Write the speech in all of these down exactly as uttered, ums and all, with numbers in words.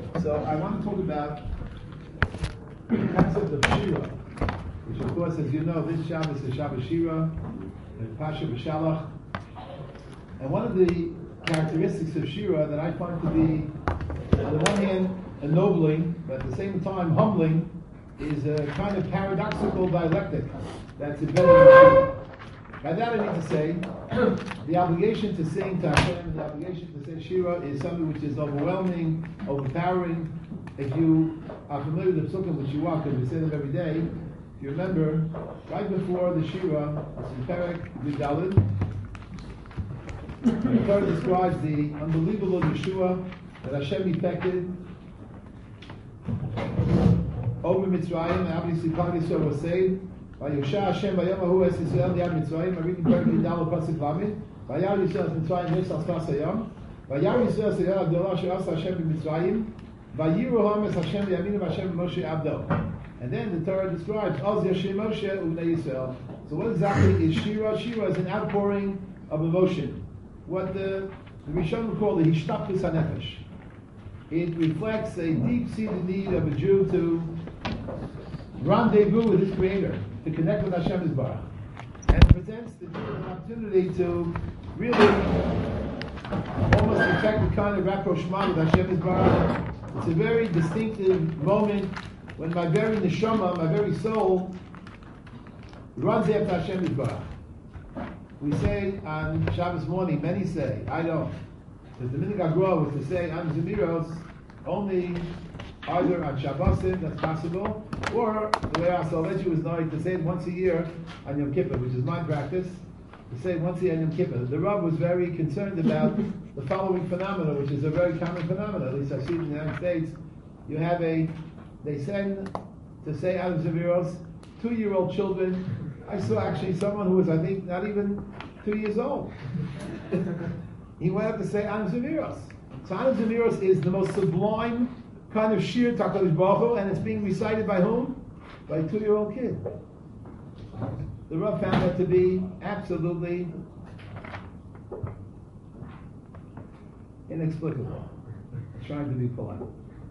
So I want to talk about the concept of Shira, which of course, as you know, this Shabbos is Shabbos Shira, and Pasha B'Shalach. And one of the characteristics of Shira that I find to be, on the one hand, ennobling, but at the same time humbling, is a kind of paradoxical dialectic that's embedded in Shira. By that I need to say, the obligation to sing to Hashem and the obligation to say Shira is something which is overwhelming, overpowering. If you are familiar with the Psukim, which you are, because we say them every day, if you remember, right before the Shira, it's in Perek Yudalid, the Torah describes the unbelievable Yeshua that Hashem effected over Mitzrayim, and obviously Klal Yisrael was saved. Vayosha Hashem vayom ahu es Yisrael yad Mitzrayim. I'm reading Perek Yudalid pasuk Lamed. Vayar Yisrael es Mitzrayim nes al sfas hayam. Vayar Yisrael es Yisrael Abdullah asher asa Hashem b'Mitzrayim. Vayiru ham es Hashem v'yaminu Hashem Moshe Abdo. And then the Torah describes Oz Yashim Moshe u'bnei Yisrael. So what exactly is Shira? Shira is an outpouring of emotion. What the, the Rishon would call the Hishtaptus HaNefesh. It reflects a deep-seated need of a Jew to rendezvous with his Creator, to connect with Hashem Yisbarach. And it presents the Jew an opportunity to really almost effect the kind of rapprochement with Hashem Yisbarach. It's a very distinctive moment when my very neshama, my very soul, runs after Hashem Yisbarach. We say on Shabbos morning, many say, I don't. The minhag Agra was to say Am Zemiros only either on Shabbosim, that's possible, or the way our Salvation was known to say it once a year on Yom Kippur, which is my practice, to say it once a year on Yom Kippur. The Rav was very concerned about the following phenomena, which is a very common phenomenon, at least I see it in the United States. You have a, they send to say Am Zemiros, two-year-old children. I saw actually someone who was, I think, not even two years old. He went up to say Am Zemiros. So Am Zemiros is the most sublime kind of shir Takadosh Baruch Hu, and it's being recited by whom? By a two-year-old kid. The Rav found that to be absolutely inexplicable. Trying to be polite.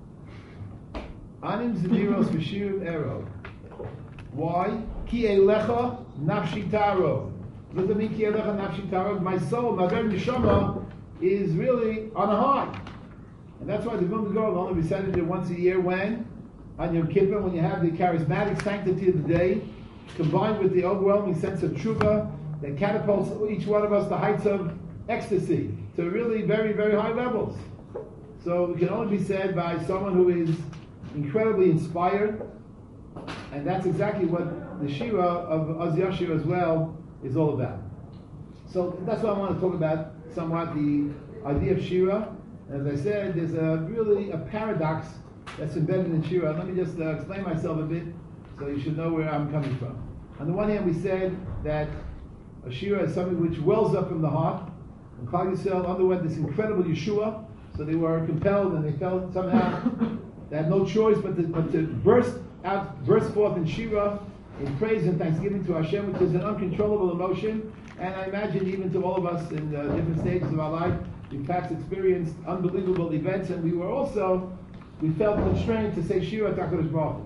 Anim Zemiros v'shirim ero. Why? Ki elecha nafshi taro. What does it mean, Ki elecha nafshi taro? My soul, my very neshama, is really on a high. And that's why the Vilna Gaon only recited it once a year when? On Yom Kippur, when you have the charismatic sanctity of the day, combined with the overwhelming sense of tshuva that catapults each one of us to heights of ecstasy, to really very, very high levels. So it can only be said by someone who is incredibly inspired, and that's exactly what the Shira of Oz Yashir as well is all about. So that's what I want to talk about somewhat, the idea of Shira. As I said, there's a really a paradox that's embedded in Shira. Let me just uh, explain myself a bit so you should know where I'm coming from. On the one hand, we said that a Shira is something which wells up from the heart. And Klal Yisrael underwent this incredible Yeshua, so they were compelled and they felt somehow they had no choice but to, but to burst out, burst forth in Shira, in praise and thanksgiving to Hashem, which is an uncontrollable emotion. And I imagine even to all of us in uh, different stages of our life, we perhaps experienced unbelievable events, and we were also, we felt constrained to say Shira Takadosh Baruch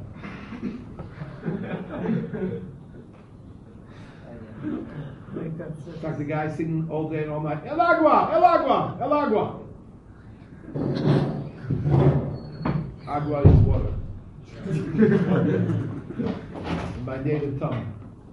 Hu. It's like the guy singing all day and all night, El Agua, El Agua, El Agua. Agua is water. In my native tongue.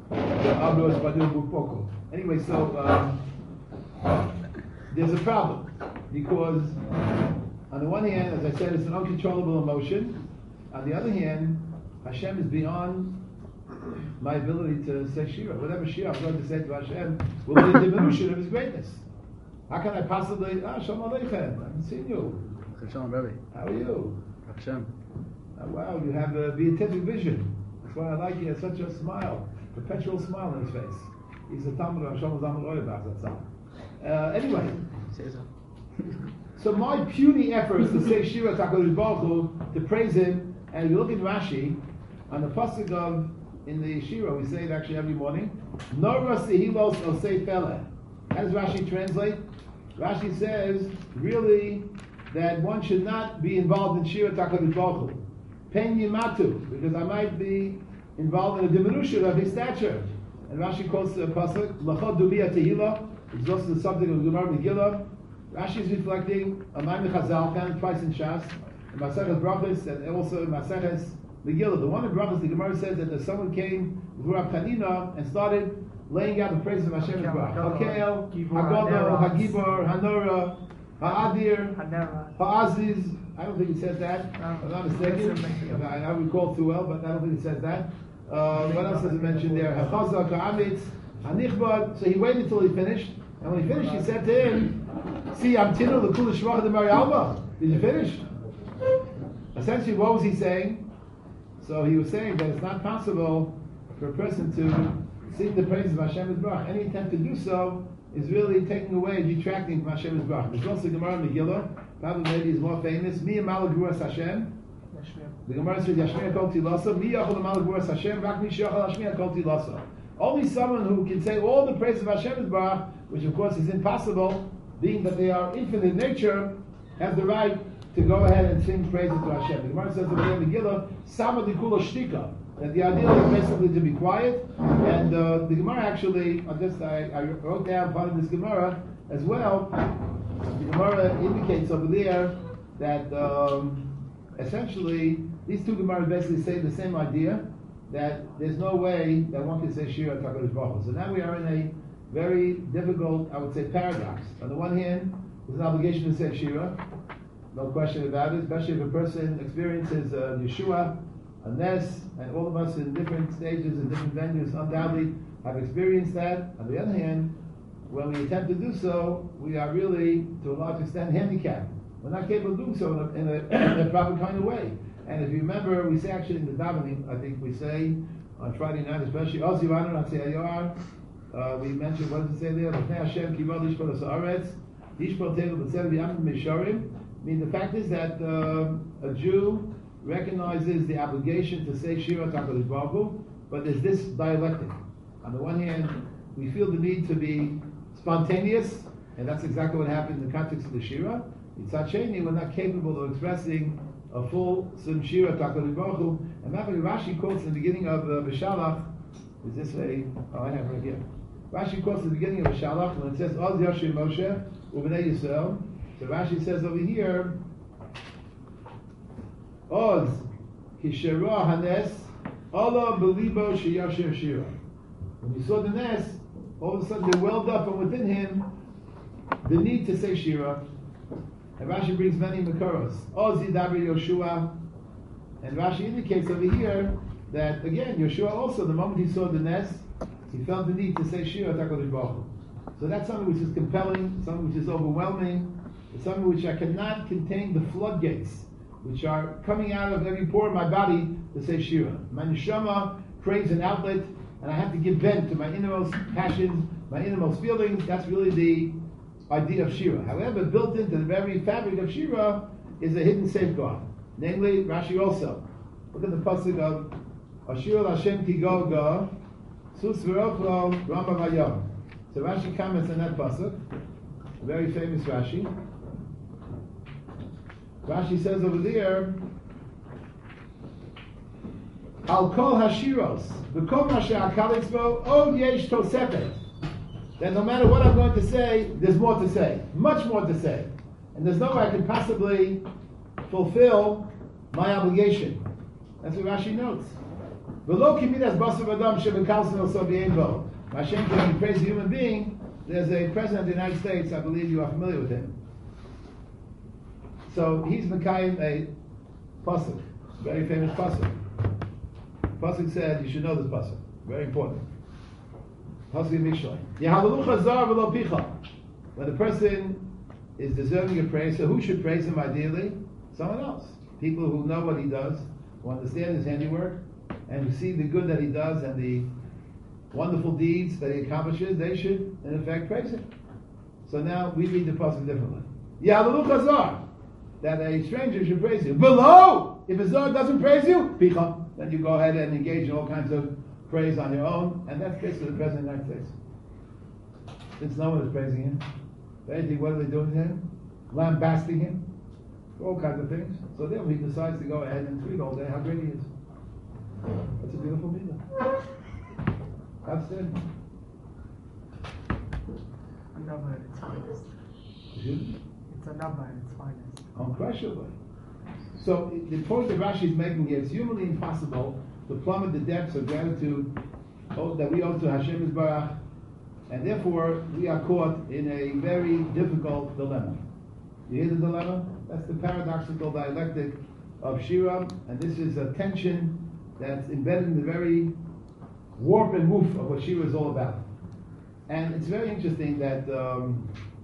Anyway, so um, there's a problem, because on the one hand, as I said, it's an uncontrollable emotion. On the other hand, Hashem is beyond my ability to say Shira. Whatever Shira I'm going to say to Hashem will be a diminution of His greatness. How can I possibly, ah, Shalom Aleichem, I haven't seen you. Shalom, Rabbi. How are you? Hashem. Oh, wow, you have a beatific vision. That's why I like you. He has such a smile, perpetual smile on his face. He's a Talmud of Hashem Zalman Oyabach, that's all. Uh, anyway, so my puny efforts to say Shira Takadosh Baruch Hu, to praise Him, and if you look in Rashi, on the pasuk of, in the Shira, we say it actually every morning, Nora Sehilos Osei Fele. How does Rashi translate? Rashi says, really, that one should not be involved in Shira HaKadosh Baruch Hu. Pen Yimatu, because I might be involved in a diminution of his stature. And Rashi quotes the pasuk, L'chod Dubiya Tehillah, which is also the subject of Gemara Megillah. Rashi is reflecting a Maimon Chazal, found twice in Shas, in Maseches Brachos, and also in Maseches Megillah. The one in Brachos, the Gemara says that if someone came before Rav Chanina and started laying out the praises of Hashem Yisbarach. Hakel, Hagodol, Hagibor, Hanora, Ha'adir, Ha'aziz. I don't think it says that. I'm not mistaken. I don't recall too well, but I don't think it says that. Uh, what else does it mention there? Hachazak, Ha'amitz, Hanichbad. So he waited until he finished. And when he finished, he said to him, see, I'm Tinu, the Kula Shvach de Mari Alba. Did you finish? Essentially, what was he saying? So he was saying that it's not possible for a person to sing the praises of Hashem Yisbarach. Any attempt to do so is really taking away, detracting from Hashem Yisbarach. There's also Gemara Megillah, probably maybe is more famous. Mi Amal Guras Hashem. The Gemara says, Yashmiya Kol Tilasa. Mi Yachol Amal Guras Hashem. Rak Mi Shachal Yashmiya Kol Tilasa. Only someone who can say all the praises of Hashem Yisbarach, which of course is impossible, being that they are infinite in nature, has the right to go ahead and sing praises to Hashem. The Gemara says in the Megillah, Sama Dikula Shtika, that the idea is basically to be quiet. And uh, the Gemara actually, I just I, I wrote down part of this Gemara as well. The Gemara indicates over there that um, essentially these two Gemaras basically say the same idea, that there's no way that one can say Shira HaKadosh Baruch Hu. So now we are in a very difficult, I would say, paradox. On the one hand, there's an obligation to say Shira, no question about it, especially if a person experiences uh, Yeshua, a Nes, and all of us in different stages and different venues undoubtedly have experienced that. On the other hand, when we attempt to do so, we are really, to a large extent, handicapped. We're not capable of doing so in a, in a, in a proper kind of way. And if you remember, we say actually in the davening, I think we say on Friday night, especially, Oz Yivanu Natzei Ayar, uh, we mentioned, what does it say there? L'fnei Hashem kivod lishpol ha'aretz, yishpol teilu b'tzev v'yamim misharim. I mean, the fact is that uh, a Jew recognizes the obligation to say Shira HaKadosh Baruch Hu, but there's this dialectic. On the one hand, we feel the need to be spontaneous, and that's exactly what happened in the context of the Shira. Mitzad Sheni, we're not capable of expressing a full Sim Shira HaKadosh Baruch Hu. And Rashi quotes in the beginning of uh, Beshalach, is this a, oh I have it right here. Rashi quotes in the beginning of Beshalach, when it says, Oz Yashir Moshe, U'bnei Yisrael. So Rashi says over here, Oz, Kishera Hanes, Allah Belibo Sheyashir Shira. When you saw the Nes, all of a sudden there welled up from within him the need to say Shira. And Rashi brings many Makaros. Oz Yidabri Yoshua. And Rashi indicates over here that, again, Yoshua also, the moment he saw the Nes, he felt the need to say Shira HaKadosh Baruch Hu. So that's something which is compelling, something which is overwhelming. It's something which I cannot contain the floodgates which are coming out of every pore in my body to say Shira. My neshama craves an outlet, and I have to give vent to my innermost passions, my innermost feelings. That's really the idea of Shira. However, built into the very fabric of Shira is a hidden safeguard. Namely, Rashi also. Look at the pasuk of Ashir Hashem Ki Goga, Sus V'Rochlo Ramba Vayom. So Rashi comments on that pasuk, a very famous Rashi. Rashi says over there, Al Kol Hashiros, V'Kol Masha Akalitzbo, Od Yesh Tosefet. That no matter what I'm going to say, there's more to say, much more to say, and there's no way I can possibly fulfill my obligation. That's what Rashi notes. V'lo kimidas basar adam shebekalsin also b'einbo. Hashem can praise a human being. There's a president of the United States, I believe you are familiar with him. So he's Mekayim a pasuk, very famous pasuk. Pasuk said, you should know this pasuk, very important. Pasuk in Mishlei. Yehalalucha zar v'lo picha. When the person is deserving of praise, so who should praise him ideally? Someone else. People who know what he does, who understand his handiwork, and who see the good that he does and the wonderful deeds that he accomplishes, they should, in effect, praise him. So now we read the pasuk differently. Yehalalucha zar. That a stranger should praise you. Below, if a Zohar doesn't praise you, picha, then you go ahead and engage in all kinds of praise on your own, and that's basically the President of the United States. Since no one is praising him, if anything, what are they doing to him? Lambasting him. all kinds of things. So then he decides to go ahead and tweet all day how great he is. That's a beautiful midah. Outstanding. A number at its finest. Excuse me? It's a number at its finest. Unquestionably. So the point that Rashi is making here, it's humanly impossible to plummet the depths of gratitude that we owe to Hashem Yisbarach, and therefore we are caught in a very difficult dilemma. You hear the dilemma? That's the paradoxical dialectic of Shira, and this is a tension that's embedded in the very warp and woof of what Shira is all about. And it's very interesting that um,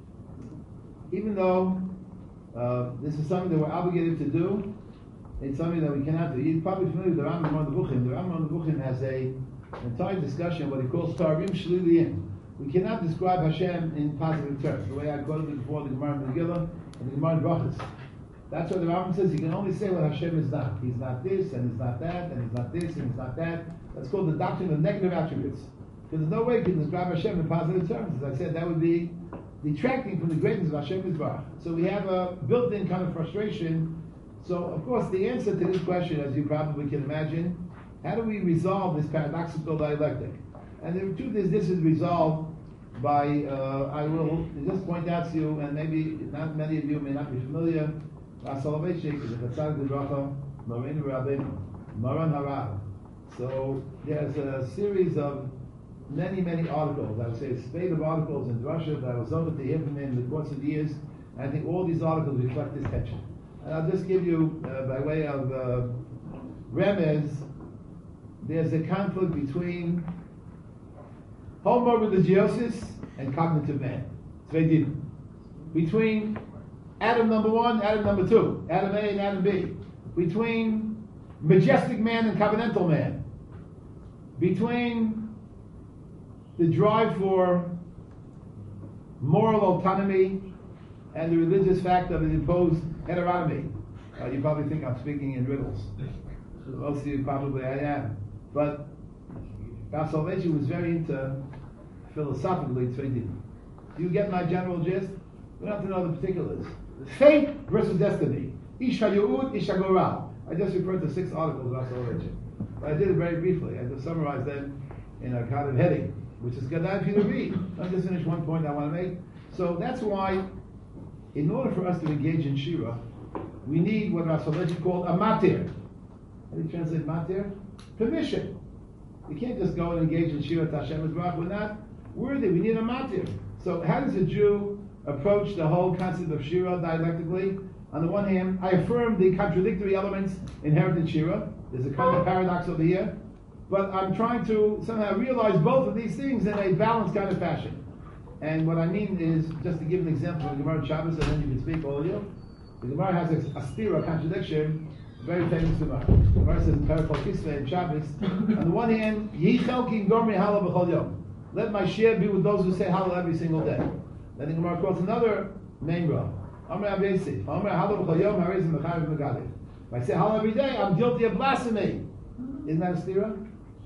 even though uh, this is something that we're obligated to do, it's something that we cannot do. You're probably familiar with the Rambam on the Nevuchim. The Rambam on the Nevuchim has a, an entire discussion, what he calls Tarim Shliliyim. We cannot describe Hashem in positive terms. The way I quoted it before, the Gemara in Megillah and the Gemara in Brachos. That's what the Rambam says. You can only say what Hashem is not. He's not this, and he's not that, and he's not this, and he's not that. That's called the doctrine of negative attributes. Because there's no way you can describe Hashem in positive terms. As I said, that would be detracting from the greatness of Hashem Yisbarach. So we have a built-in kind of frustration. So, of course, the answer to this question, as you probably can imagine, how do we resolve this paradoxical dialectic? And the truth is, this is resolved by, uh, I will just point out to you, and maybe not many of you may not be familiar, Soloveitchik is a Chatzar D'Bracha, Moreinu Rabbeinu, Maran Harav. So there's a series of many, many articles, I would say a spate of articles in Russia that I was able to hear from him in the course of the years. And I think all these articles reflect this tension. And I'll just give you, uh, by way of uh, remez, there's a conflict between homo religiosus and cognitive man. It's very deep. Between Adam number one, Adam number two, Adam A and Adam B. Between majestic man and covenantal man. Between the drive for moral autonomy and the religious fact of an imposed heteronomy. Uh, you probably think I'm speaking in riddles. Most of you probably I am. But Rav Soloveitchik was very into philosophically tzveidim. Do you get my general gist? We don't have to know the particulars. Fate versus destiny. Ish ha'yu'ud, ish ha'goral. I just referred to six articles of Rav Soloveitchik. But I did it very briefly. I just summarized them in a kind of heading, which is good for you to read. I'll just finish one point I want to make. So that's why, in order for us to engage in Shira, we need what Rav Soloveitchik called a matir. How do you translate matir? Permission. We can't just go and engage in Shira to Hashem Yisbarach. We're not worthy. We need a matir. So how does a Jew approach the whole concept of Shira dialectically? On the one hand, I affirm the contradictory elements inherent in Shira. There's a kind of paradox over here. But I'm trying to somehow realize both of these things in a balanced kind of fashion. And what I mean is, just to give an example from the Gemara Shabbos, and then you can speak, all of you. The Gemara has a, a stira, a contradiction, very famous Gemara. The Gemara says in Perikol Kisvei in Shabbos, on the one hand, Yi chelki gomri halal b'chol yom. Let my share be with those who say halal every single day. Then the Gemara quotes another memra. Amr Abesi, Amr halal b'chol yom, harizim b'chayiv b'gadif. If I say halal every day, I'm guilty of blasphemy. Isn't that a stira?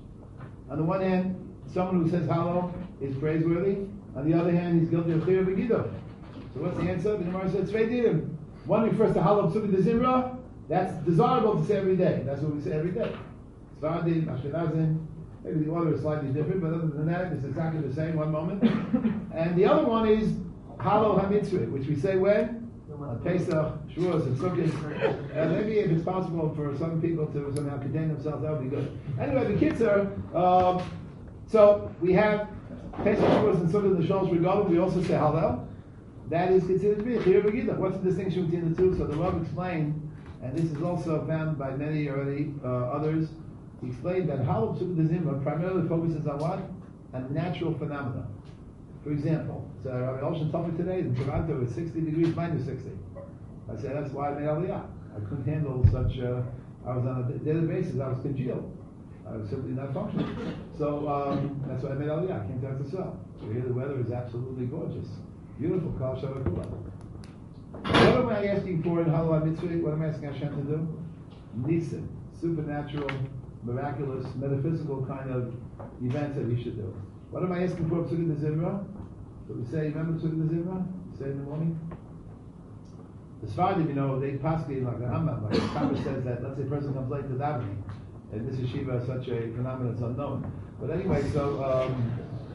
On the one hand, someone who says halal is praiseworthy. On the other hand, he's guilty of chiyuv v'gido. So what's the answer? The Gemara says tzvei dinim. One refers to halal psuki de zimra. That's desirable to say every day. That's what we say every day. Svardim, Ashkenazim. Maybe the order is slightly different, but other than that, it's exactly the same. One moment. And the other one is halal hamitzvah, which we say when on Pesach, Shavuos, and Sukkot. And maybe if it's possible for some people to somehow contain themselves, that would be good. Anyway, the kids are. Um, so we have Pesach, Shavuos, and Sukkot in the Shalosh Regalim. We also say halal. That is considered to be a chiyuv v'gidah. What's the distinction between the two? So the Rav explained, and this is also found by many already uh, others. He explained that halal psukim de zimra primarily focuses on what? On natural phenomena. For example, so Rabbi Olshan told me today in Toronto it's sixty degrees minus sixty. I said that's why I made Aliyah. I couldn't handle such. Uh, I was on a daily basis. I was congealed. I was simply not functioning. So um, that's why I made Aliyah. I came down to sell. So here the weather is absolutely gorgeous. Beautiful, Kal Shavakula. What am I asking for in Halal Mitzvah? What am I asking Hashem to do? Nisim, supernatural, miraculous, metaphysical kind of events that we should do. What am I asking for? Psukim de Zimra. So we say, remember Psukim de Zimra? We say in the morning. The Sfardim, you know, they possibly like the Rambam, like the Kabbalah says that, let's say a person comes late to davening, and this yeshiva is such a phenomenon, it's unknown. But anyway, so um,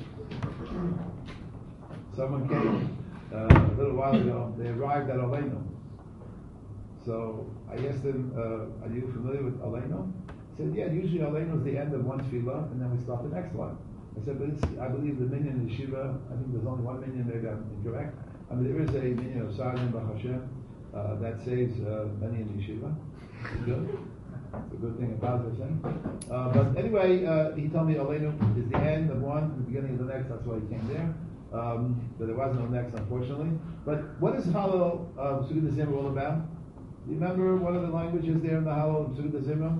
someone came uh, a little while ago, they arrived at Aleinu. So I asked them, uh, are you familiar with Aleinu? He said, yeah, usually Aleinu is the end of one tefillah, and then we start the next one. I said, but it's, I believe the minyan yeshiva, I think there's only one minyan, maybe I'm incorrect. I mean, there is a minyan of Sardim Baruch Hashem uh, that saves uh, many in yeshiva. It's good. It's a good thing, a positive thing. Uh, but anyway, uh, he told me Aleinu is the end of one, the beginning of the next, that's why he came there. Um, but there was no next, unfortunately. But what is Hallel uh, Sukkot Zimra all about? Do you remember one of the languages there in the Hallel Sukkot Zimra?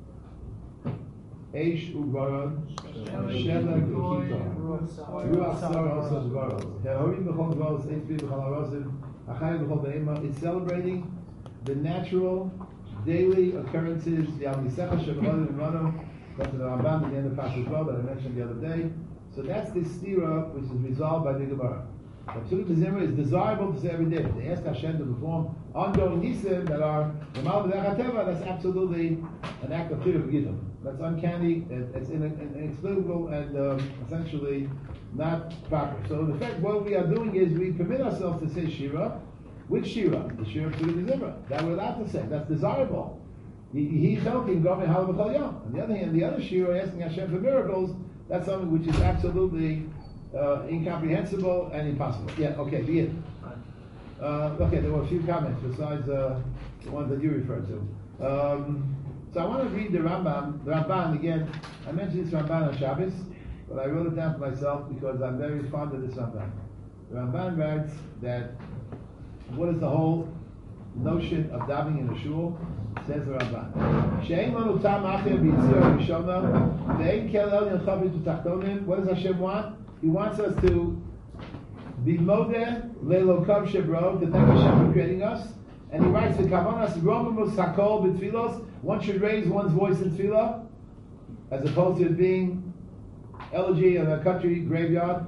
Eish u'varad, shelag u'chita, ruach sar also zvarad. He'orim b'chol zvarad, eitzvi b'chol harazim, achayim b'chol be'ema. It's celebrating the natural, daily occurrences, the Al-Misecha Sheb'chodim and Rano, that's the Rambam at the end of Pashas Bo that I mentioned the other day. So that's the stira which is resolved by the Gemara. Sukkot Zimra is desirable to say every day. They ask Hashem to perform ongoing nisim that are Yamal B'dech HaTeva. That's absolutely an act of Tiruf Gidum. That's uncanny. It's inexplicable and um, essentially not proper. So in effect, what we are doing is we permit ourselves to say Shira. Which Shira? The Shira of Sukkot Zimra. That we're allowed to say. That's desirable. He's helping Gomer Hal B'chol Yom. On the other hand, the other Shira asking Hashem for miracles. That's something which is absolutely uh, incomprehensible and impossible. Yeah, okay, be it. Uh, okay, there were a few comments besides uh, the ones that you referred to. Um, so I want to read the Rambam. The Ramban, again, I mentioned this Ramban on Shabbos, but I wrote it down for myself because I'm very fond of this Ramban. The Ramban writes that what is the whole notion of davening in a shul? Says the Ramban. She'ein lanu tam acher b'yitzir rishona ve'ein kel el yelchav b'tachtonim. What does Hashem want? He wants us to be modeh le'lokav shebro, to thank Hashem for creating us. And he writes, "Kavanas romamus hakol b'tfilos." One should raise one's voice in tefillah, as opposed to it being elegy in a country graveyard.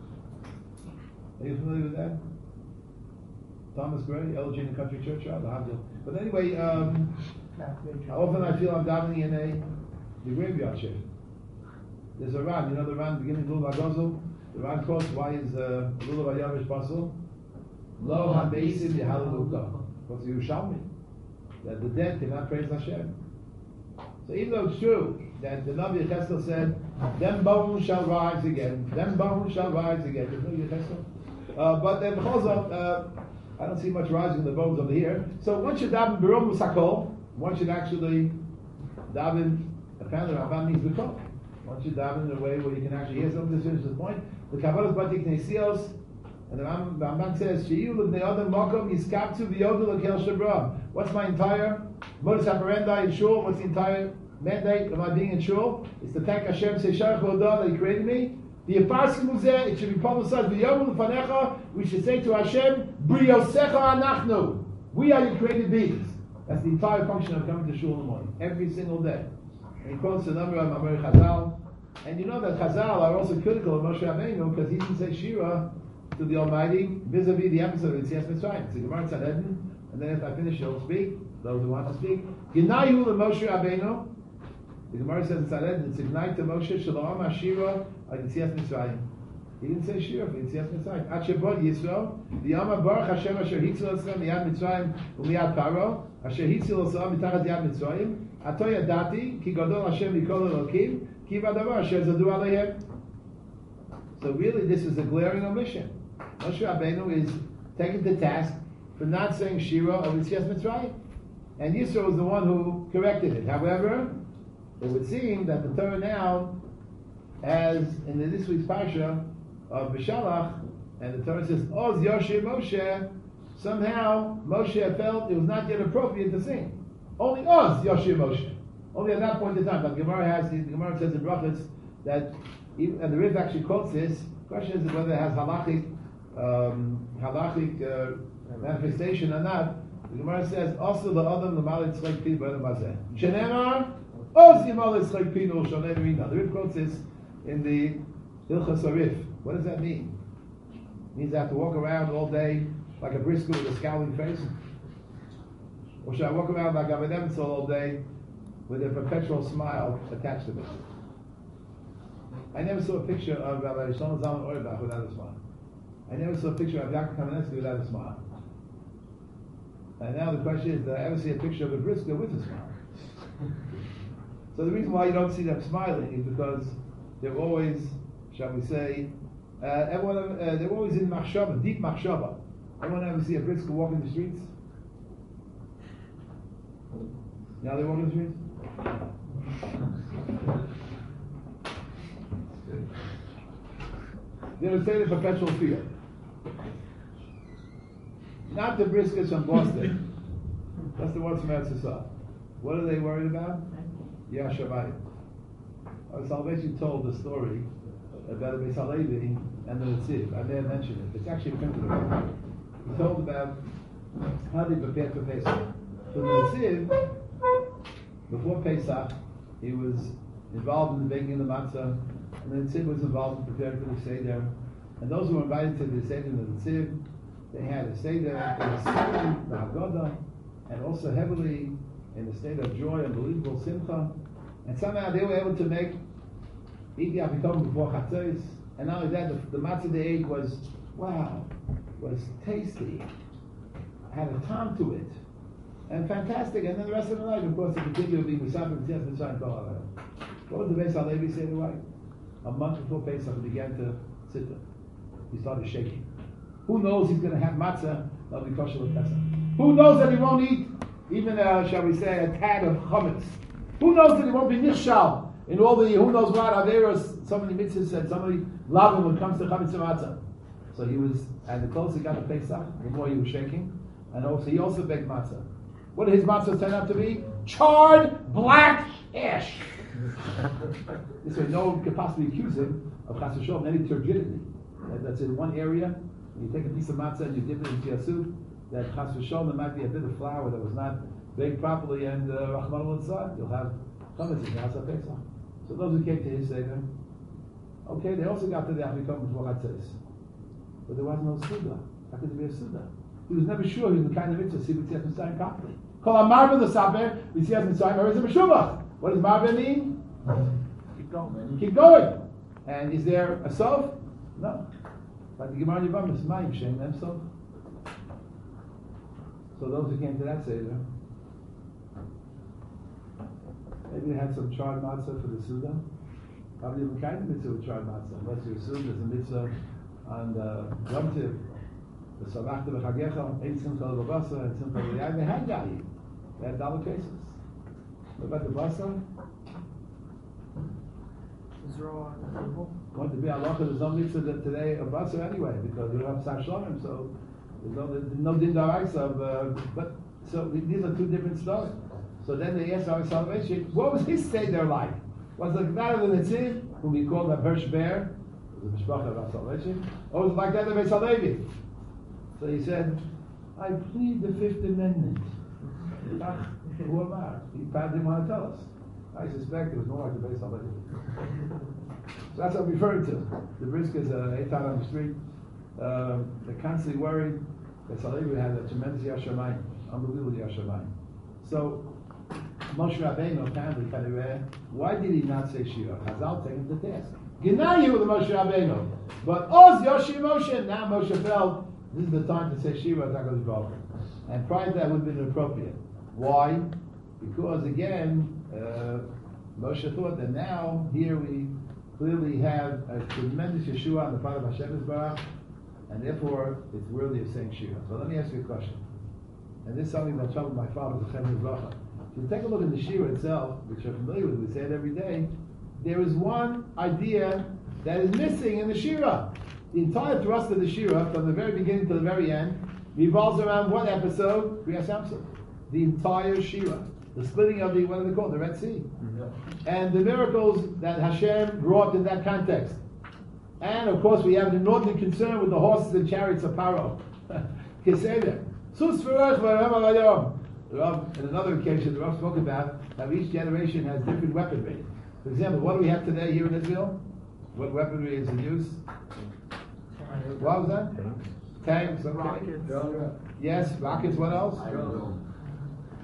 Are you familiar with that? Thomas Gray, elegy in a country churchyard. But anyway, um, often I feel I'm davening in a the graveyard shape. There's a Ran, you know the Ran beginning Lulav Agozel? The Ran quotes, why is uh, Lulav Ayavish Basel? Lo ha-beisim yehalelukah. What's the Yerushalmi? That the dead cannot praise Hashem. So even though it's true that the Navi Yecheskel said, them bones shall rise again, them bones shall rise again. There's no Yecheskel. Uh, but then also, uh, I don't see much rising in the bones over here. So one should daven Barom Musakol. One should actually daven, apparently Ramban means B'kol. One should daven in a way where you can actually hear something. This finishes the point. The Kabbalah's Batik Nesios, and the Ramban says, She'iyu l'bnei Adam makom yiskaptu v'yodu l'kel shabra. What's my entire modus operandi in shul? What's the entire mandate of my being in shul? It's to thank Hashem, say Sharach V'odah, that He created me. The Yafarski Muzeh, it should be publicized. V'yomu l'fanecha, we should say to Hashem, Briosecha anachnu. We are your created beings. That's the entire function of coming to shul in the morning, every single day. And he quotes a number of Mamre Chazal. And you know that Chazal are also critical of Moshe Rabbeinu because he didn't say Shira to the Almighty vis-a-vis the episode of Yitzias Mitzrayim. It's the Gemara Tzadedin, and then after I finish, you'll speak, those who want to speak. Ginayu Moshe Rabbeinu. The Gemara says in Tzadedin, it's ignite to Moshe Shalom HaShira al Yitzias Mitzrayim. He didn't say Shira for Yitzias Mitzrayim. At Shabbat Yisro, the Yama Baruch Hashem Asher Hitzil Osram Miyad Mitzrayim Umiyad Paro Asher Hitzil Osram Mitachat Yad Mitzrayim Ato Yadati Ki Gadol Hashem Mikol Elokim Ki Vadavar Asher Zadu Aleihem. So really, this is a glaring omission. Moshe Rabbeinu is taken to task for not saying Shira of Yitzias Mitzrayim, and Yisro was the one who corrected it. However, it would seem that the Torah now, as in the, this week's parsha of B'Shalach, and the Torah says Oz Yoshir Moshe, somehow Moshe felt it was not yet appropriate to sing. Only Oz Yoshir Moshe. Only at that point in time. But Gemara has the Gemara says in Brachos that, even, and the Riv actually quotes this. The question is whether it has halachic um, halachic uh, manifestation or not. The Gemara says also the Adam l'malit tzlek pi b'adam hazeh. Shenemar Oz yimalit tzlek pi no shonei v'ina. The Riv quotes this in the Hilchas Arif. What does that mean? It means I have to walk around all day like a brisker with a scowling face. Or should I walk around like I'm an Emerson all day with a perpetual smile attached to me? I never saw a picture of Rabbi Shlomo Zalman Auerbach without a smile. I never saw a picture of Yaakov Kamenetsky without a smile. And now the question is, did I ever see a picture of a Brisker with a smile? So the reason why you don't see them smiling is because they're always, shall we say, uh, everyone, uh, they're always in machshava, deep machshava. Anyone ever see a Brisker walking the streets? Now they walk in the streets? They're in a state of perpetual fear. Not the Briskers from Boston. That's the ones from Eretz Yisrael. What are they worried about? Yashavayim. Our Salvation told the story about the Beis Halevi and the Netziv. I may have mentioned it. It's actually printed around. He told about how they prepared for Pesach. So the Netziv, before Pesach, he was involved in the baking of the matzah, and the Netziv was involved in preparing for the Seder. And those who were invited to the Seder of the Netziv, they had a Seder, they were singing the Haggadah, and also heavily in a state of joy, unbelievable simcha. And somehow they were able to make eat the Afikoman before Chatzos. And not only that, the, the matzah they ate was, wow, was tasty, had a time to it, and fantastic. And then the rest of the night, of course, they continued to be Musafir, B'tzias, Mitzrayim, Kol HaLayl. What was the Beis Halevi say to right? A month before Pesach, he began to sit there. He started shaking. Who knows he's going to have matzah that'll be kosher with Pesach? Who knows that he won't eat even, uh, shall we say, a tad of chametz? Who knows that he won't be nishal in all the, who knows what, averos, so many mitzvahs said, so many lavim when it comes to chametz and matzah. So he was, and the closer he got to Pesach, the more he was shaking. And also, he also baked matzah. What did his matzah turn out to be? Charred black ash. This way, no one could possibly accuse him of chas v'sholom, any turgidity. That's in one area. You take a piece of matzah and you dip it into your soup. That chas v'sholom, there might be a bit of flour that was not baked properly, and rachmana litzlan, you'll have chametz in the house of Pesach. So those who came to his seder, okay, they also got to the Afikoman before Chatzos, but there was no suda. How could there be a suda? He was never sure he was the kind of mitzvah see b'tzias mitzrayim properly. Kol hamarba the saber b'tzias mitzrayim or is a meshuvach. What does marba mean? Keep going. Keep going. And is there a sof? No. Like the Gemara Yevamos, Mayim Shem Them Sof. So those who came to that seder, maybe they had some charred matzah for the Suda. Probably even kind of mitzvah with charred matzah. Unless you're assume there's a mitzvah on the Yom Tiv, the Savachta B'Chagecha, Ein Simcha L'Basa, and Simcha L'Yai. They had Yayi. They had double cases. What about the Basa? Zero table. Want to be halacha? There's no mitzvah today of Basa anyway, because we don't have Sar Shlomim, so there's no, there's no din d'oraisa of, uh, but, so these are two different stories. So then they asked our Salvation, what was his seder like? Was it like that of the Netziv, whom we called the Hirsch Bear, the Mishpacha of our Salvation, or was it like that of Beis Halevi? So he said, I plead the Fifth Amendment. Who am I? He probably didn't want to tell us. I suspect it was more like the Beis Halevi. So that's what I'm referring to. The Briskers, uh, eight out on the street, uh, they're constantly worried. Beis Halevi had a tremendous Yashamayim, unbelievable Yashamayim. So Moshe Rabbeinu apparently kind of read, why did he not say Shira? Chazal take him to task. Genayu with the Moshe Rabbeinu. But Oz Yoshi Moshe, now Moshe felt this is the time to say Shira Zagosh Baruch. And prior to that would have been inappropriate. Why? Because again, uh, Moshe thought that now, here we clearly have a tremendous Yeshua on the part of Hashem Yisbarach, and therefore it's worthy of saying Shira. So let me ask you a question. And this is something that troubled my father, the Chem Yisbarach. If you take a look at the Shira itself, which you're familiar with, we say it every day, there is one idea that is missing in the Shira. The entire thrust of the Shira, from the very beginning to the very end, revolves around what episode? Kriyas Yamsuf. The entire Shira. The splitting of the, what are they called? The Red Sea. Yeah. And the miracles that Hashem wrought in that context. And of course we have an inordinate concern with the horses and chariots of Paro. Keseder. Sus v'rach v'ram alayom. The Rav, in another occasion, the Rav spoke about how each generation has different weaponry. For example, what do we have today here in Israel? What weaponry is in use? What was that? Tanks, okay. Rockets. Yes, rockets, what else?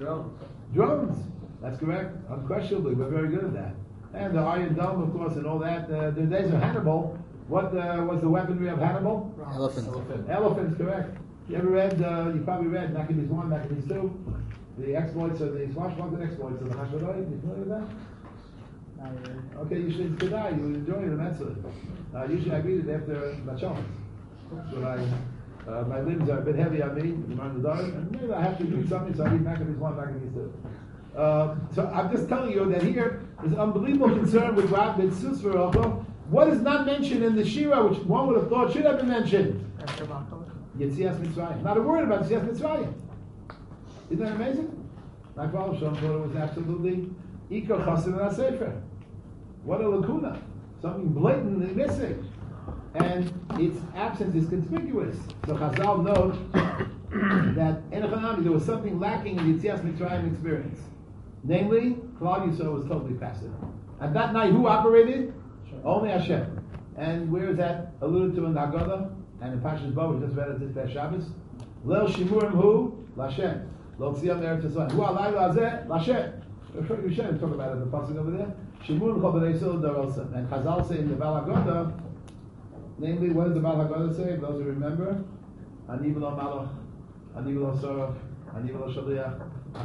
Drones. Drones. That's correct. Unquestionably, we're very good at that. And the Iron Dome, of course, and all that. Uh, the days of Hannibal. What uh, was the weaponry of Hannibal? Elephant. Elephant. Elephants, correct. You ever read? Uh, you probably read Maccabees one, Maccabees two, the exploits of the swashbuckling exploits of the Hashmonaim. You familiar with that? Not really. Okay, you should today. You would enjoy it immensely. Uh, usually I read it after Machomas. When I, uh, my limbs are a bit heavy on me, you mind the dark, and maybe I have to read something, so I read Maccabees one, Maccabees two. Uh, so I'm just telling you that here is unbelievable concern with Rav Bitzus for Rachel. What is not mentioned in the Shira, which one would have thought should have been mentioned? Yetzias Mitzrayim. Not a word about Yetzias Mitzrayim. Isn't that amazing? My father Shalom thought it was absolutely Ikar Chasim and Sefer. What a lacuna. Something blatantly missing. And its absence is conspicuous. So Chazal note that in Hanami there was something lacking in the Yetzias Mitzrayim experience. Namely, Klal Yisrael was totally passive. And that night, who operated? Only Hashem. And where is that alluded to in the Haggadah? And in Pashas Bo, we just read it this past Shabbos. Lel Shimurim who? Lashem. Lo Tziyam Eretz Yisrael. Hu Alayla Azeh? Lashem. You should talk about it in the passage over there. Shimurim Chol B'nai Yisrael Darosa. And Chazal say in the Baal Haggadah, namely, what does the Baal Haggadah say? Those who remember, Ani v'lo Malach, Ani v'lo Sorach, Ani v'lo Shaliach.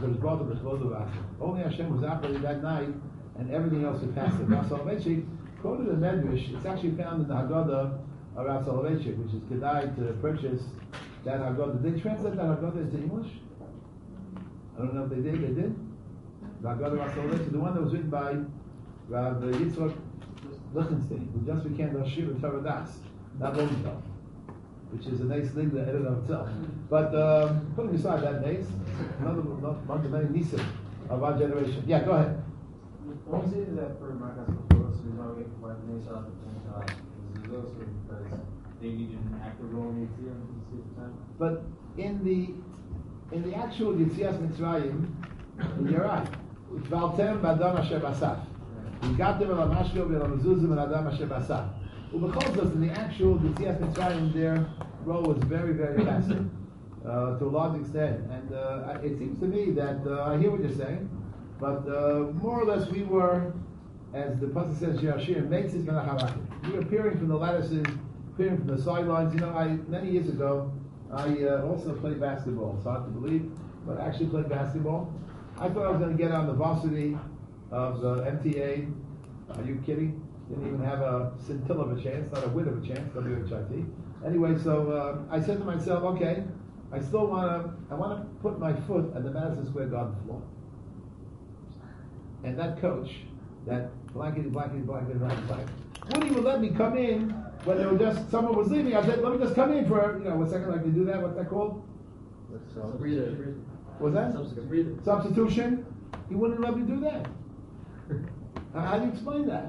Only Hashem was operating that night, and everything else was passive. Now, Soloveitchik quoted in Medrash. It's actually found in the Haggadah of Rav Soloveitchik, which is Kedai to purchase that Haggadah. Did they translate that Haggadah into English? I don't know if they did. They did. The Haggadah of Rav Soloveitchik, the one that was written by Rav Yitzchak Lichtenstein, who just became the Shir of Torah Das, not long ago, which is a nice thing to edit of itself. But um, putting aside that nice, another one of many Nisim of our generation. Yeah, go ahead. When you say that for Marcus Photos, we know we can find Nation at the same time, is it also because they need an active role in the at the same time? But in the in the actual Yetzias Mitzrayim, you're right. Valtem b'Adam Asher Basaf. Yigatem el Hamashko v'el Hamezuzim and Adam Asher Basaf. Ubechol in the actual Yetzias Mitzrayim, their role was very, very passive uh, to a large extent. And uh, it seems to me that uh, I hear what you're saying, but uh, more or less we were, as the pasuk says, Yashir Meitzis Menacharakim. We were peering from the lattices, peering from the sidelines. You know, I many years ago, I uh, also played basketball. It's hard to believe, but I actually played basketball. I thought I was going to get on the varsity of the M T A. Are you kidding? Didn't even have a scintilla of a chance, not a whit of a chance, W H I T. Anyway, so uh, I said to myself, okay, I still want to, I want to put my foot on the Madison Square Garden floor. And that coach, that blankety, blankety, blankety, blankety, blankety, wouldn't even let me come in when there was just, someone was leaving. I said, let me just come in for, you know, one second, like they do that, what's that called? Breather. What's that? Substitution. Substitution? He wouldn't let me do that. How do you explain that?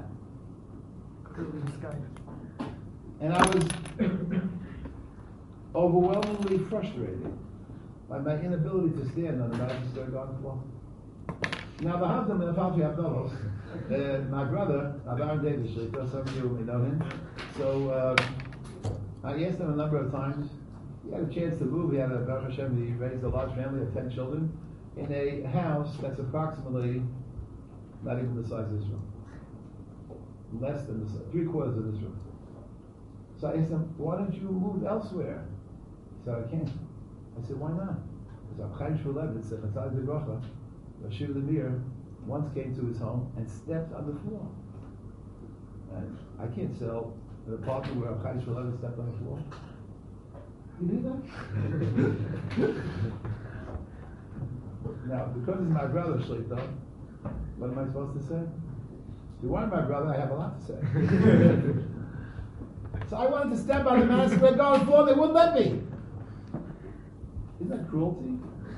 And I was overwhelmingly frustrated by my inability to stand on the Madison Square Garden floor. Now, the husband and the father have novels. Uh, my brother, Abaran David Shlita, some of you may know him. So uh, I asked him a number of times. He had a chance to move. He had a Baruch Hashem. He raised a large family of ten children in a house that's approximately not even the size of this room. Less than the size, three quarters of this room. So I asked him, why don't you move elsewhere? He said, I can't. I said, why not? Because Chaim Shmulevitz said, Matzah de Bracha, Rashid Lemir once came to his home and stepped on the floor. And I can't sell an apartment where Chaim Shmulevitz stepped on the floor. You knew that? Now, because he's my brother, Shlita, what am I supposed to say? If you want my brother, I have a lot to say. So I wanted to step on the Madison Square Garden floor, they wouldn't let me. Isn't that cruelty?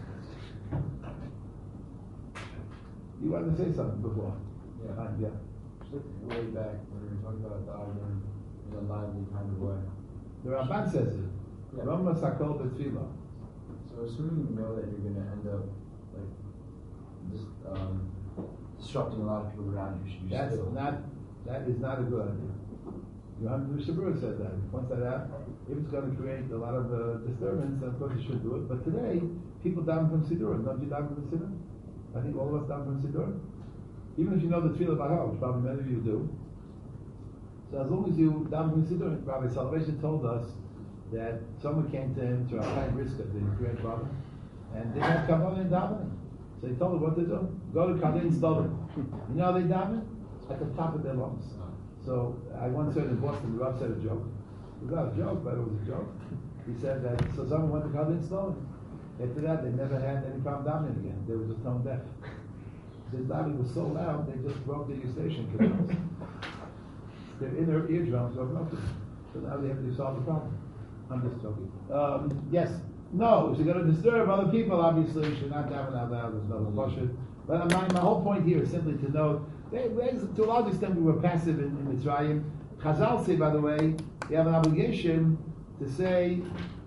You wanted to say something before? Yeah. Fine, yeah. Just way back when we were talking about the argument in a lively kind of way. The Ramban says it. Yeah. Rama Sakol B'Tfilah. So assuming you know that you're going to end up like just um, disrupting a lot of people around you, should you That's still? not. That is not a good idea. Yohanan Mishabur said that. He points that out. If it's going to create a lot of uh, disturbance, then of course you should do it. But today, people daven from Siddur. Don't you daven from Siddur? I think all of us daven from Siddur. Even if you know the Tefillah Bahar, which probably many of you do. So as long as you daven from Siddur, Rabbi Salvation told us that someone came to him, to Rabbi Briska, the great brother, and they had Kabbalah and davening. So he told them what to do. Go to Kadin Stolen. You know how they daven? At the top of their lungs. So I once heard in Boston, the Rav said a joke. It was not a joke, but it was a joke. He said that, so someone went to Kadin Stolen. After that, they never had any problem davening again. They were just tone deaf. This davening was so loud, they just broke the station canals. Their inner eardrums were broken. So now they have to solve the problem. I'm just joking. Um, yes. No, if you're going to disturb other people, obviously you should not daven out loud. There's no caution. But my, my whole point here is simply to note, they, they, to a large extent, we were passive in, in Mitzrayim. Chazal say, by the way, we have an obligation to say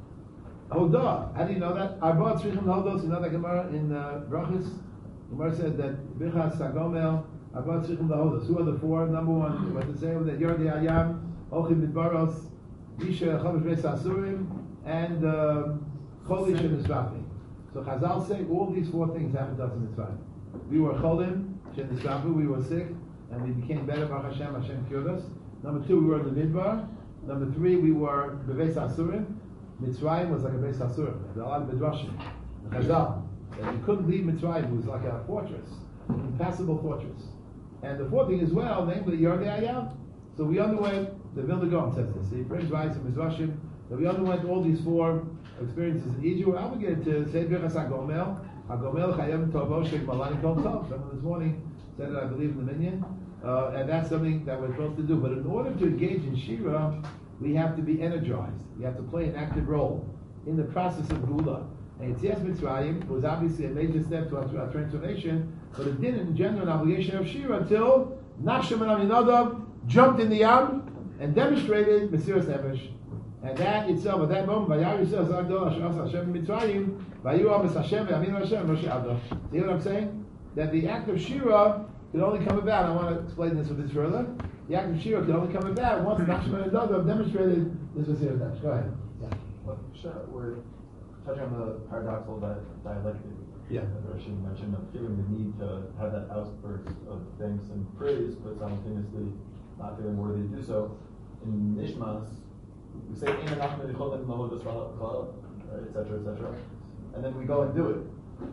Hodah. How do you know that? Arba tzrichim hodos. You know that Gemara in uh, Brachos? Gemara said that Bichas Sagomel Arba tzrichim hodos. Who are the four? Number one, what to say that Yordi Ayam, Ochim Midbaros, Isha Chomesh Beis Asurim, and um, Cholish and Misrafi. So Chazal say all these four things happened to us in Mitzrayim. We were Cholim, Shem Misrafi, we were sick, and we became better. Baruch Hashem, Hashem cured us. Number two, we were in the Midbar. Number three, we were Beis Asurim. Mitzrayim was like a Beis Asurim. There are a lot of Midrashim. Chazal. And you couldn't leave Mitzrayim. It was like a fortress, an impassable fortress. And the fourth thing as well, namely Yardei Ayam. So we underwent, the Vilna Gaon says this, he brings Rais and Midrashim, that we underwent all these four experiences in Egypt. We're obligated to say Birchas HaGomel, HaGomel Chayim Tovo Shek Malani Kol Tov. Someone this morning said it, I believe, in the Minyan. Uh, and that's something that we're supposed to do. But in order to engage in Shira, we have to be energized. We have to play an active role in the process of Gula. And Yetzias Mitzrayim was obviously a major step to our, to our transformation, but it didn't engender an obligation of Shira until Nachshon ben Aminadab jumped in the Yam and demonstrated Mesiras Nefesh. And that itself, at that moment, Vayar Yisrael Zagdol Asher Hashem Mitzrayim, Vayu Amis Hashem V'Aminu Hashem Moshe Avdo. See what I'm saying? That the act of Shira can only come about. I want to explain this a bit further. The act of Shira can only come about once Nachshon ben Aminadab demonstrated this Mesiras Nefesh. Go ahead. Yeah. Well, sure. We're touching on the paradoxical di- dialectic. Yeah. That Rashi mentioned of feeling the need to have that outburst of thanks and praise, but simultaneously not feeling worthy to do so. In Nishmas, we say "Ein anachnu nicholim lahodos v'halachal," et cetera, et cetera, and then we go and do it.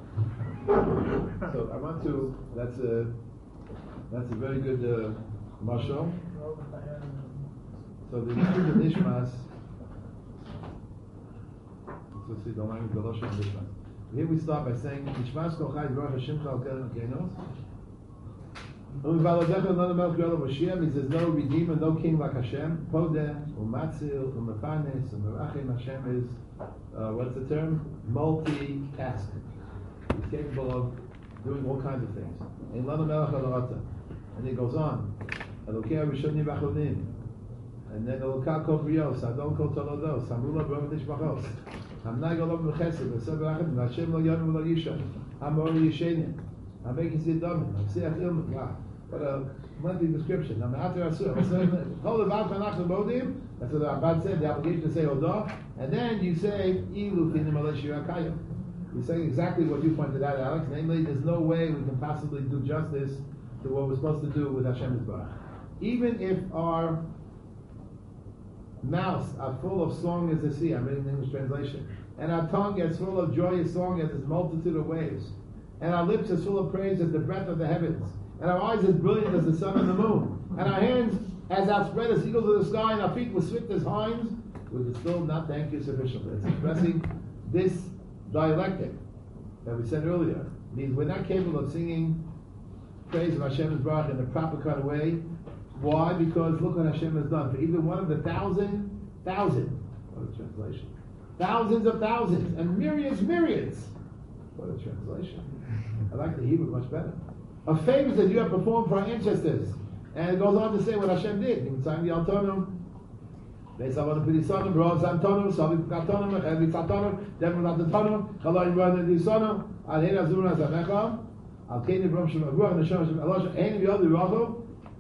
So I want to. That's a that's a very good uh, mashal. So the issue of Nishmas. Let's see the language of the Lashon Nishmas. Here we start by saying Nishmas kol chai v'rach Hashem chal keren keinos. And he says no redeemer, no king like Hashem. Podeh, umatzil, umafanes, umerachim. Hashem is uh, what's the term? Multitasking. He's capable of doing all kinds of things. And it goes on. And then Elokah kol brios, Adon kol tolodos, Hamula b'rov nishmachos, Hamnai golov b'chesed, V'seh b'rachim, V'Hashem lo yonu v'lo yisha, Hamor yishenim, Hamekin sidomim, Hamseach ilmim. Wow, what a lengthy description. Now, after Asur, Kol levad v'anachnu modim, that's what the Rabbad said, the obligation to say Odah, and then you say, Ilu finim alei shira kayim. You're saying exactly what you pointed out, Alex, namely, there's no way we can possibly do justice to what we're supposed to do with Hashem Yisbarach. Even if our mouths are full of song as the sea, I'm reading the English translation, and our tongue is full of joyous song as its multitude of waves, and our lips are full of praise as the breath of the heavens, and our eyes as brilliant as the sun and the moon, and our hands as outspread as eagles of the sky, and our feet were swift as hinds, we could still not thank you sufficiently. It's expressing this dialectic that we said earlier. It means we're not capable of singing praise of Hashem Yisbarach in the proper kind of way. Why? Because look what Hashem has done. For even one of the thousand, thousand, what a translation, thousands of thousands, and myriads, myriads, what a translation. I like the Hebrew much better. Of favors that you have performed for our ancestors. And it goes on to say what Hashem did. In time the Altonim, they saw what the Pidisonim, Bro Zantonim, Sabi Katonim, Evi Satonim, Devon Ratatonim, Chaloim Brother Disonim, Al Hera Zura Zamecha, Al Keni Brom Shem Aruach, Neshama Shem Elosh, Ein Yod Yirachov,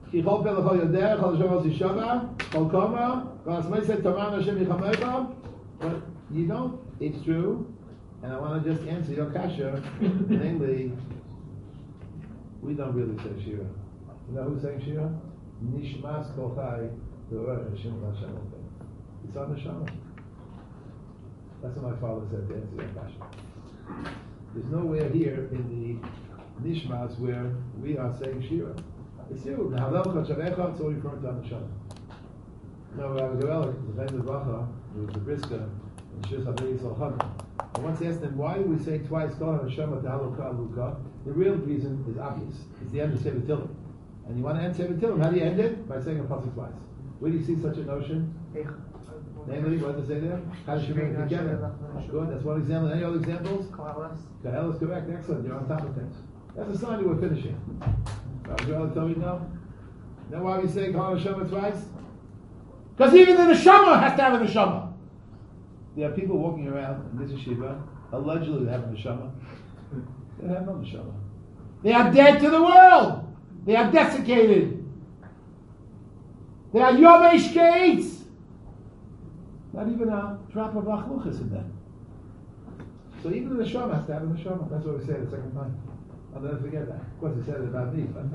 כי כל פה לכל יודע, כל השם עושה שווה, כל קומה, והסמי said, תאמן השם יחמך, but you don't, it's true, and I want to just answer your kasha, namely, we don't really say Shira. You know who's saying Shira? Nishmas kol chai, v'orach Hashem Hashem. It's on the Shama. That's what my father said to answer your kasha. There's nowhere here in the Nishmas where we are saying Shira. It's you. The Halel Chachavecha, it's all referring to on the Shama. No, Rabbi Gorelick, the famous Bacha, who was the Brisker, and Shir Sabri Yisrael Chana. I once asked them, why do we say twice Kol HaNeshama to Halukah Luka? The real reason is obvious. It's the end of Sefer Tillim. And you want to end Sefer Tillim, how do you end it? By saying a pasuk twice. Where do you see such a notion? Namely, what does it say there? How does she bring it together? Good, that's one example. Any other examples? Ka'el is correct, excellent, you're on top of things. That's a sign that we're finishing. Rabbi Gorelick tell me no? You know why we say Kol HaNeshama twice? Because even the neshama has to have a neshama. There are people walking around in this yeshiva, allegedly they have a neshama. They have no neshama. They are dead to the world. They are desiccated. They are yomesh keitz. Not even a drop of achluchas in them. So even the neshama has to have a neshama. That's what we say the second time. I'll never forget that. Of course, he said it about me. But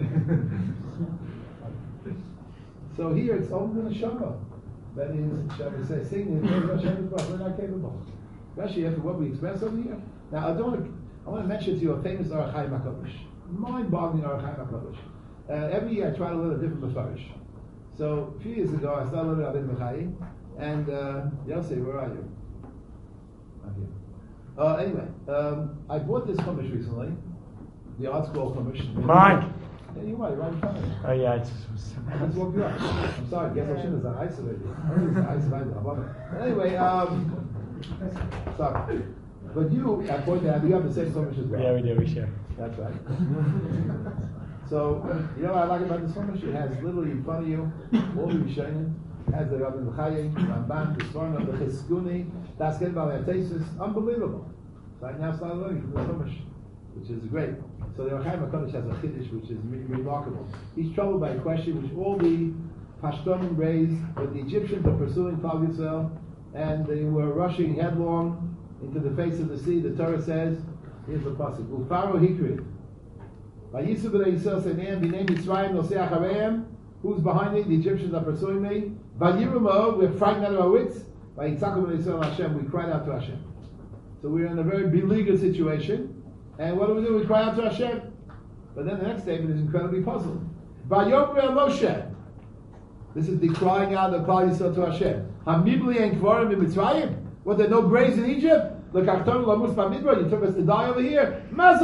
so here it's only the neshama. That is, shall we say, singing Hashem, we're not capable. Especially after what we express over here. Now, I don't want to, I want to mention to you a famous Orach Chaim HaKadosh. Mind-boggling Orach Chaim HaKadosh. Uh, every year I try to learn a different Mefarish. So, a few years ago, I started learning Abin Mechai, and, uh, Yossi, where are you? I'm here. Uh, anyway, um, I bought this Chumash recently, the Art Scroll Chumash. Mine! Yeah, you're right, right in front of me. Oh yeah, it's I just woke you up. I'm sorry, guess I shouldn't have isolated you. Isolated, I love it. Anyway, um, sorry. But you, I pointed out, you have the same Chumash as well. yeah, we do, we share. That's right. So, you know what I like about this Chumash? It has literally in front of you all the Rishonim. It has the Rabbi Mechayim, the Ramban, the Sforno, the Chizkuni, Das Gen Balayatesis. Unbelievable. So I now started learning from this Chumash, which is great. So the Orach Chaim HaKadosh has a chiddush which is re- remarkable. He's troubled by a question which all the Pashtonim raised, but the Egyptians were pursuing Klal Yisrael, and they were rushing headlong into the face of the sea. The Torah says, here's the pasuk: Ufaro hikri, Vayisu b'nei Yisrael seneim b'nei Mitzrayim nosei achareim. Who's behind me? The Egyptians are pursuing me. Vayiru ma'od, we're frightened out of our wits. Vayitzaku b'nei Yisrael Hashem, we cried out to Hashem. So we're in a very beleaguered situation. And what do we do? We cry out to Hashem. But then the next statement is incredibly puzzling. Vayomer el Moshe. This is the crying out of Klal Yisrael to Hashem. Hamibli and Kvarim in Mitzrayim. What, there are no graves in Egypt? Look, you took us to die over here.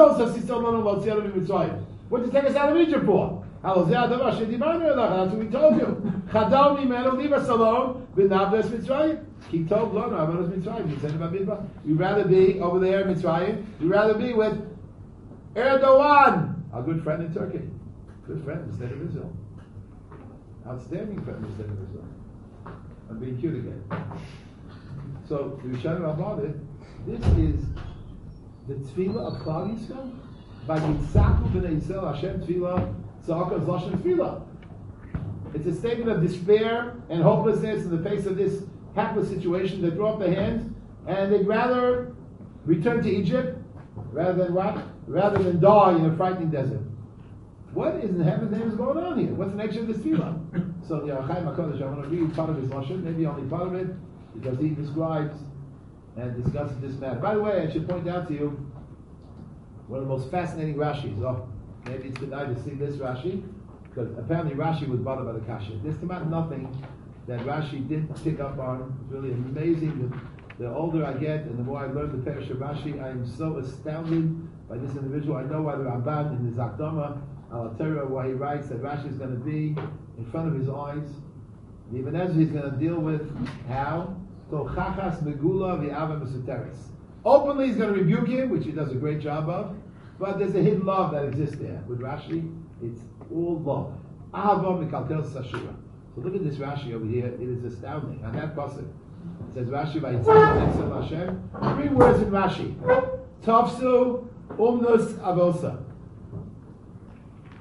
What did you take us out of Egypt for? That's what we told you. Chadal mimenu, leave us alone. V'navdes Mitzrayim. He told Lona, Avodas Mitzrayim. He said about Midbar. We'd rather be over there in Mitzrayim. We'd rather be with Erdogan, our good friend in Turkey. Good friend in the state of Israel. Outstanding friend in the state of Israel. I'm being cute again. So, the Rishonim about it, this is the tefillah of Klal Yisrael. By Yitzaku b'nei Yisrael, Hashem tefillah, tzedakah zoshen tefillah. It's a statement of despair and hopelessness in the face of this hapless situation. They throw up their hands and they'd rather return to Egypt rather than what? Rather than die in a frightening desert. What is in heaven's name is going on here? What's the nature of this tefillah? So the Orach Chaim HaKadosh, I want to read part of his lashon, maybe only part of it, because he describes and discusses this matter. By the way, I should point out to you one of the most fascinating Rashis. Oh, maybe it's good night to see this Rashi, because apparently Rashi was bothered by the kasha. There's about nothing that Rashi didn't pick up on. It's really amazing. The, the older I get and the more I learn the Perush of Rashi, I am so astounded by this individual. I know why the Ramban in the Zakdama al Torah, why he writes that Rashi is going to be in front of his eyes. The Ibn Ezra is going to deal with how Tochachas Megula v'Ava Mesuteres. Openly he's going to rebuke him, which he does a great job of, but there's a hidden love that exists there. With Rashi, it's all love. Ahava Mikalkel Sashira. So look at this Rashi over here. It is astounding. On that pasuk, it says Rashi by Yitzchak Hashem. Three words in Rashi: Tafsu Umnus Avosa.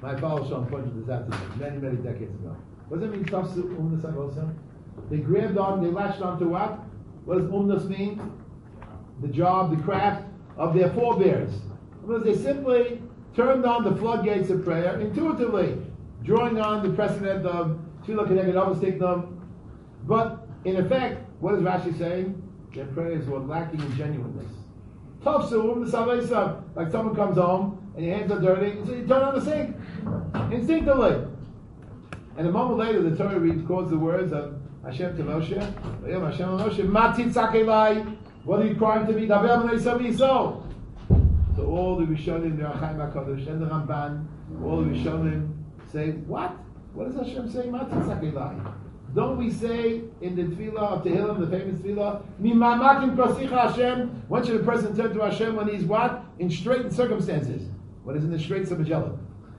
My father Sean pointed this out to me many, many decades ago. What does it mean, Tafsu Umnus Avosim? They grabbed on, they latched onto what? What does Umnus mean? The job, the craft of their forebears. Because they simply turned on the floodgates of prayer intuitively, drawing on the precedent of Tefillah Keneged Avos Tiknum. But in effect, what is Rashi saying? Their prayers were lacking in genuineness. Tafsu Umnus Avosim, like someone comes home and your hands are dirty, so you turn on the sink instinctively. And a moment later, the Torah records the words of Hashem to Moshe. Hashem to Moshe, Mati tzak. What are you crying to me? Daber b'nei Yisrael. So all the Rishonim, the Achaim HaKadosh, and the Ramban, all the Rishonim say, what? What is Hashem saying? Mati tzak. Don't we say in the Tefillah of Tehillim, the famous Tefillah, Mimamakim prasicha Hashem? When should a person turn to Hashem? When he's what? In straitened circumstances. When he's in the straits of Magellan.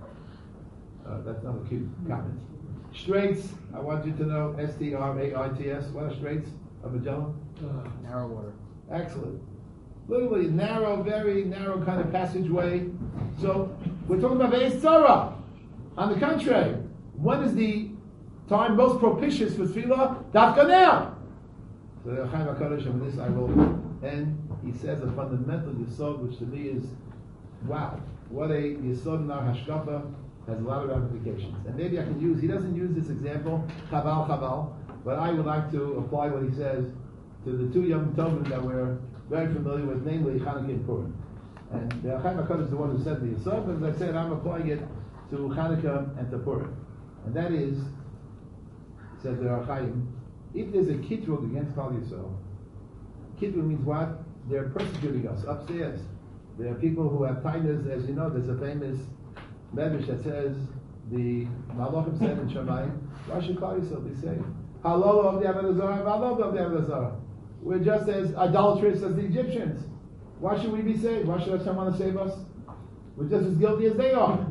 Uh, that's not a cute comment. Straits, I want you to know, S T R A I T S. What are straits of Magellan? Uh, narrow water. Excellent. Literally narrow, very narrow kind of passageway. So we're talking about Beis Tzara. On the contrary, when is the time most propitious for tefillah? Dafka now. So the Chaim HaKadosh, and with this I will end. He says a fundamental yesod, which to me is wow. What a yesod in our hashkafa. Has a lot of ramifications. And maybe I can use, he doesn't use this example, Chabal Chabal, but I would like to apply what he says to the two young Tovim that we're very familiar with, namely Chanukah and Purim. And the Chaim HaKadosh is the one who said the Yisod, but as I said, I'm applying it to Chanukah and to Purim. And that is, says the Chaim, if there's a kitrug against Klal Yisrael, kitrug means what? They're persecuting us upstairs. There are people who have tightness, as you know, there's a famous Medrash that says the Malachim said in Shemayim, why should Klal Yisrael be saved? Halal of the Avodah Zarah, halal of the Avodah Zarah. We're just as idolatrous as the Egyptians. Why should we be saved? Why should Hashem want to save us? We're just as guilty as they are.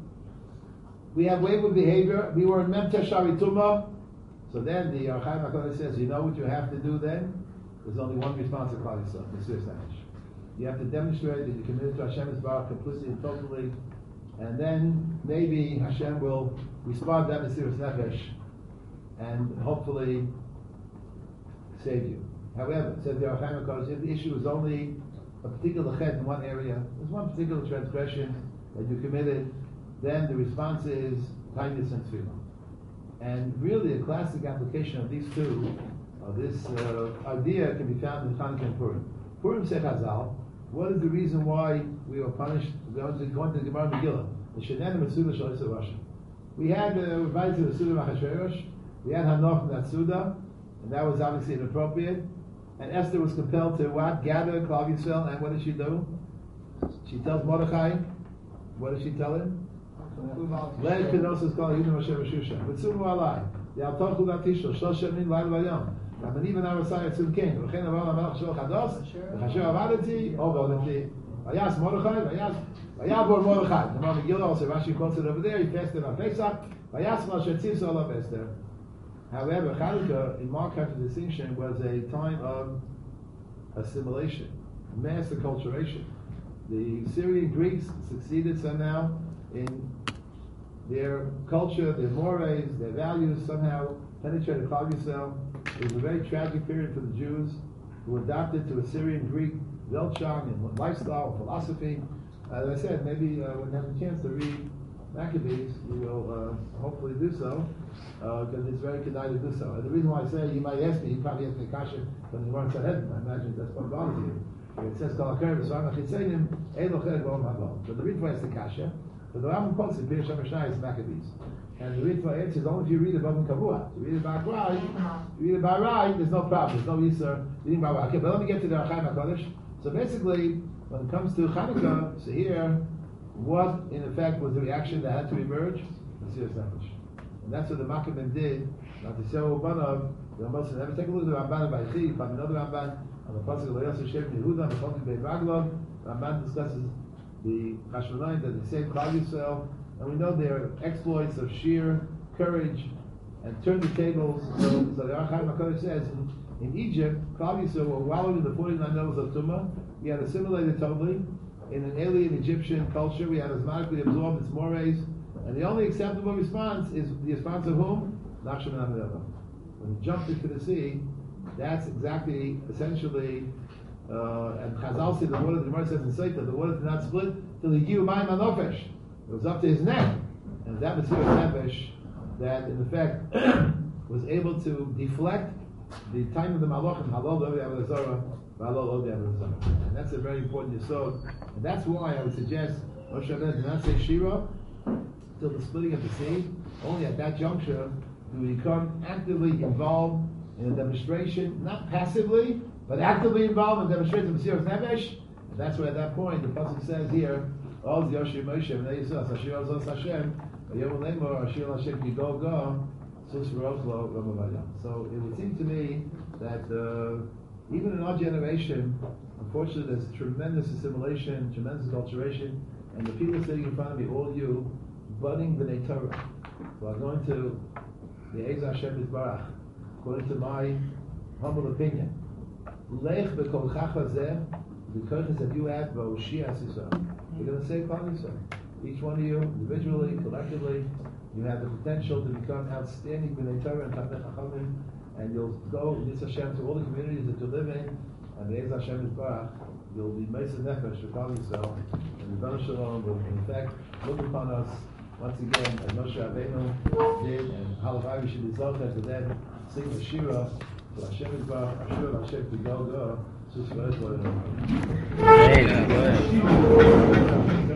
We have wayward behavior. We were in Mem Teshari Tumah. So then the Chaim HaKadosh says, you know what you have to do then? There's only one response to Klal Yisrael, Mesiras Nefesh. You have to demonstrate that you're committed to Hashem Yisbarach completely and totally. And then maybe Hashem will respond to that Mesiras Nefesh and hopefully save you. However, said the Chaim HaKadosh, if the issue is only a particular chet in one area, there's one particular transgression that you committed, then the response is kindness and tefillah. And really a classic application of these two, of this uh, idea can be found in Chanukah and Purim. Purim said Chazal, what is the reason why we were punished going to, going to the Gemara Megillah? The Shenan and Metzudah Shal Yisrael Rasha. We had uh, invited to the Suda Machashverosh, we had Hanoch in that Suda, and that was obviously inappropriate. And Esther was compelled to what? Gather Klal Yisrael, and what did she do? She tells Mordechai, what did she tell him? Let Kenosos call Yidin Moshe Rashusha. Mitzumu alai. Yal tochu latishlo. Shlosh shemin lail vayom. Rabbanim and Arasai Atzum King. V'chein avar amalach shol chados. V'chasher avadati. O vodati. Vayas Mordechai. Vayas. Vayabor Mordechai. The Gemara Megillah also Rashi quotes it over there. He fasted on Pesach. Vayas Moshe Tzivso olav Esther. However, Chanukah, in marked contradistinction, was a time of assimilation, mass acculturation. The Syrian Greeks succeeded somehow in their culture, their mores, their values somehow penetrated Klal Yisrael. It was a very tragic period for the Jews who adopted to a Syrian Greek Weltschang and lifestyle, philosophy. As I said, maybe uh, when we have a chance to read Maccabees, we will uh, hopefully do so, because uh, it's very kedai to do so. And the reason why I say, you might ask me, you probably ask me Kasha when you weren't ahead, I imagine that's what bothers you. It says, Kol HaKerem V'Svarach Chitzenim, Ein Lo Cherek V'Om Hagol. But the reason why it's the Kasha, but the Rambam quotes in Pirush HaMishnah is Maccabees. And the reason why it says, only if you read it Bavim Kavua. If you read it by Rai, if you read it by Rai, there's no problem, there's no Yisr reading by Rai. Okay, but let me get to the Chaim HaKadosh. So basically, when it comes to Chanukah, so here, what in effect was the reaction that had to emerge? Mesiras Nefesh. And that's what the Maccabim did. Now to show one of the Rambam, never take a look at the Ramban by Chi, find another Ramban on the pasuk of Yosef Shem Yehuda, the Chonti Bei Raglov. Ramban discusses the Chashmonaim that they saved Klal Yisrael, and we know their exploits of sheer courage and turned the tables. So, so the Chaim HaKadosh says in, in Egypt, Klal Yisrael were wallowed in the forty-nine levels of Tumah. We had assimilated totally in an alien Egyptian culture. We had asmatically absorbed its mores, And the only acceptable response is the response of whom? Nachshon ben Amidava. When he jumped into the sea, that's exactly, essentially, uh, and Chazal said the water, the Gemara says in Sotah, the water did not split till he giu mayim anofesh. It was up to his neck. And that Mesiras Nefesh that, in effect, was able to deflect the time of the Malachim, halal lo avodah zarah, halal lo avodah zarah. And that's a very important yesod. And that's why I would suggest Moshe Rabbeinu did not say Shira till the splitting of the sea. Only at that juncture do we become actively involved in a demonstration, not passively, but actively involved in demonstration of Mesiras Nefesh. And that's where at that point the pasuk says here, "All the Yoshim Moshe Bnei Yisrael Asher Azos Hashem, Vayom Lemor Asher Hashem Gigol Go." So it would seem to me that uh, even in our generation, unfortunately, there's tremendous assimilation, tremendous adulteration, and the people sitting in front of me, all you, budding B'nai Torah, who are going to the Ezer Hashem Yitbarach, according to my humble opinion, Lech b'kolchach hazeh, the kochas that you have, v'oshia Yisrael. You're going to save Klal Yisrael. Each one of you, individually, collectively, you have the potential to become outstanding B'nai Torah and Talmidei Chachamim, and you'll go, Yis Hashem, to all the communities that you live in, and the Ezer Hashem Yitbarach, you'll be Mesiras Nefesh for Klal Yisrael, and the Rebbeinu Shalom will, in fact, look upon us once again, as Moshe Rabbeinu did, and Halavai we should be zocher to then sing the Shira to Hashem Yitbarach, Ashur Hashem Gigol Go, Sus V'ez Lo Yom.